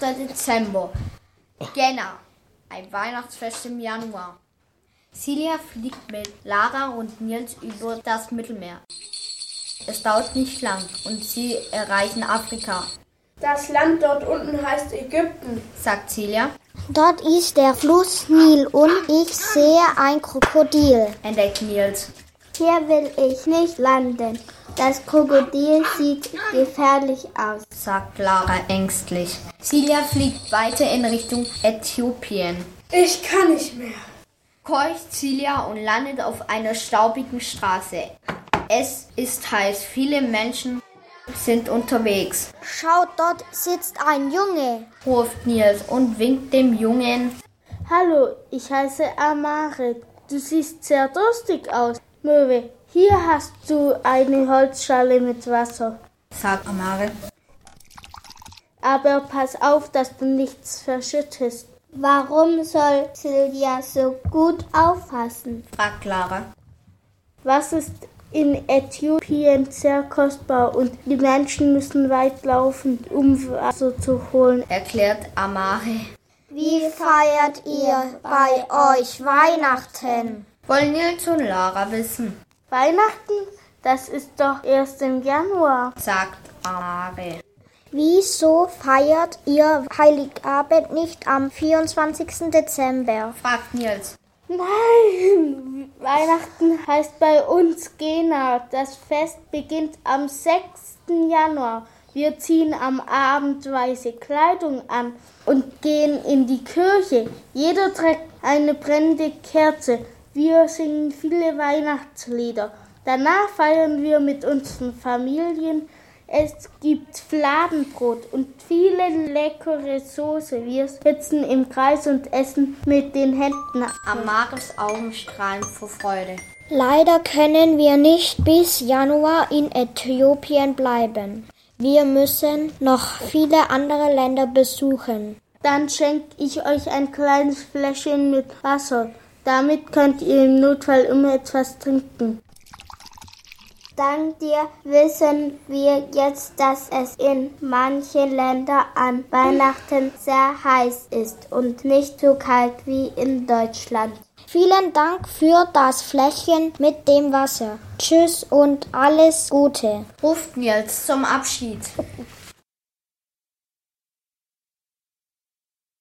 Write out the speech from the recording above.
Dezember. Jänner, ein Weihnachtsfest im Januar. Silja fliegt mit Lara und Nils über das Mittelmeer. Es dauert nicht lang und sie erreichen Afrika. Das Land dort unten heißt Ägypten, sagt Silja. Dort ist der Fluss Nil und ich sehe ein Krokodil, entdeckt Nils. Hier will ich nicht landen. Das Krokodil sieht gefährlich aus, sagt Lara ängstlich. Silja fliegt weiter in Richtung Äthiopien. Ich kann nicht mehr, keucht Silja und landet auf einer staubigen Straße. Es ist heiß, viele Menschen sind unterwegs. Schaut, dort sitzt ein Junge, ruft Nils und winkt dem Jungen. Hallo, ich heiße Amare. Du siehst sehr durstig aus. Möwe, hier hast du eine Holzschale mit Wasser, sagt Amare. Aber pass auf, dass du nichts verschüttest. Warum soll Silja so gut aufpassen? fragt Lara. Was ist in Äthiopien sehr kostbar und die Menschen müssen weit laufen, um Wasser zu holen, erklärt Amare. Wie feiert ihr bei euch Weihnachten? Wollen Nils und Lara wissen. Weihnachten? Das ist doch erst im Januar, sagt Amare. Wieso feiert ihr Heiligabend nicht am 24. Dezember? fragt Nils. Nein, Weihnachten heißt bei uns Gena. Das Fest beginnt am 6. Januar. Wir ziehen am Abend weiße Kleidung an und gehen in die Kirche. Jeder trägt eine brennende Kerze. Wir singen viele Weihnachtslieder. Danach feiern wir mit unseren Familien. Es gibt Fladenbrot und viele leckere Soße. Wir sitzen im Kreis und essen mit den Händen. Amares Augen strahlen vor Freude. Leider können wir nicht bis Januar in Äthiopien bleiben. Wir müssen noch viele andere Länder besuchen. Dann schenke ich euch ein kleines Fläschchen mit Wasser. Damit könnt ihr im Notfall immer etwas trinken. Dank dir wissen wir jetzt, dass es in manchen Ländern an Weihnachten sehr heiß ist und nicht so kalt wie in Deutschland. Vielen Dank für das Fläschchen mit dem Wasser. Tschüss und alles Gute, ruft Nils zum Abschied.